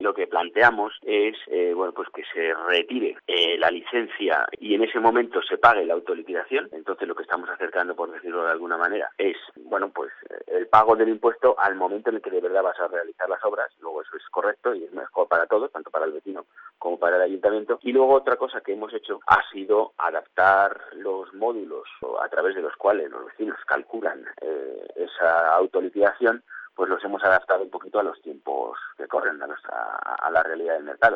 Lo que planteamos es pues que se retire la licencia y en ese momento se pague la autoliquidación. Entonces lo que estamos acercando, por decirlo de alguna manera, es pues el pago del impuesto al momento en el que de verdad vas a realizar las obras. Luego eso es correcto y es mejor para todos, tanto para el vecino como para el ayuntamiento. Y luego otra cosa que hemos hecho ha sido adaptar los módulos a través de los cuales los vecinos calculan esa autoliquidación, pues los hemos adaptado un poquito a los tiempos que corren a la realidad del mercado.